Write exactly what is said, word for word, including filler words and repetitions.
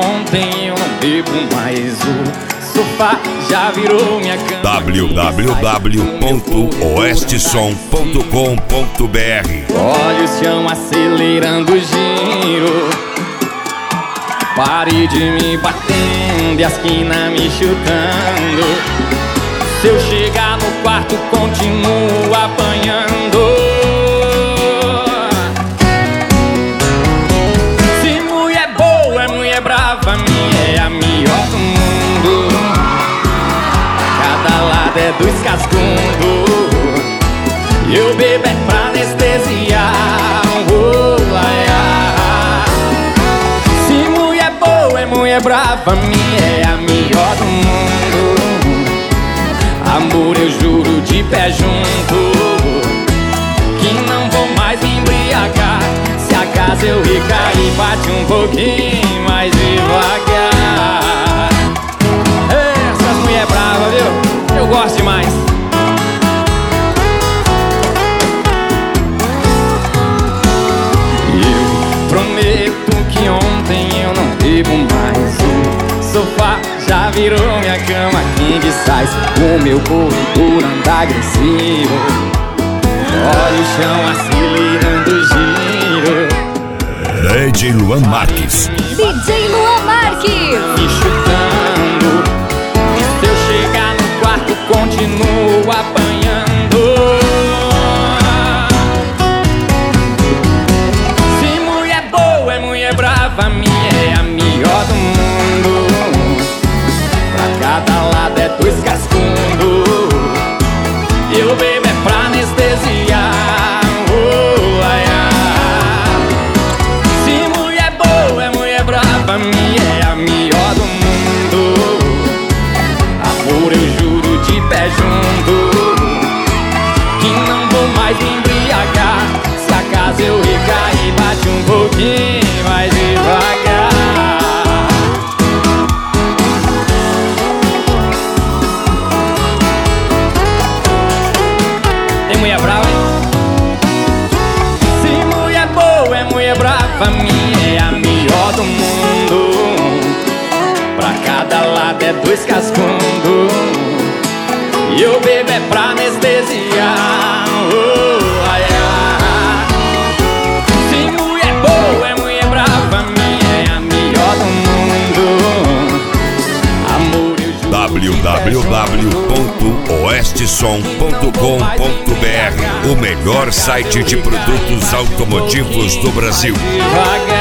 ontem eu não bebo mais. O sofá já virou minha cama. w w w ponto oeste som ponto com ponto b r. Olha o chão acelerando o giro, pare de me batendo e a esquina me chutando. Se eu chegar no quarto, continuo apanhando. Se mulher boa é mulher brava, minha é a melhor do mundo. Cada lado é dois cascundos. Eu bebo é pra anestesiar. Oh, ai, ai. Se mulher boa é mulher brava, minha é a melhor do mundo. Amor, eu juro de pé junto que não vou mais me embriagar. Se acaso eu recair, bate um pouquinho mais devagar. Essas mulher brava, viu? Eu gosto demais. Eu prometo que ontem eu não bebo mais. O sofá já virou minha cama king size. O meu corpo anda agressivo. Olha o chão acelerando o giro. D J Luan Marques. D J Luan Marques. Me chutando. E se eu chegar no quarto, continuo apanhando. Se mulher boa é mulher brava, minha é a melhor do mundo. Cada lado é dois cascundos. Eu bebo é pra anestesiar. Oh, ai, ai. Se mulher boa é mulher brava, minha é a melhor do mundo. Amor, eu juro de pé junto que não vou mais me embriagar. Se acaso eu recair, bate um pouquinho mais devagar. Mulher brava, hein? Se mulher boa é mulher brava, minha é a melhor do mundo. Pra cada lado é dois cascundos. E eu bebo é pra anestesiar. Oh, ai, ai. Se mulher boa é mulher brava, minha é a melhor do mundo. Amor, eu juro w w w ponto oeste som ponto com ponto b r, o melhor site de produtos automotivos do Brasil. devagar.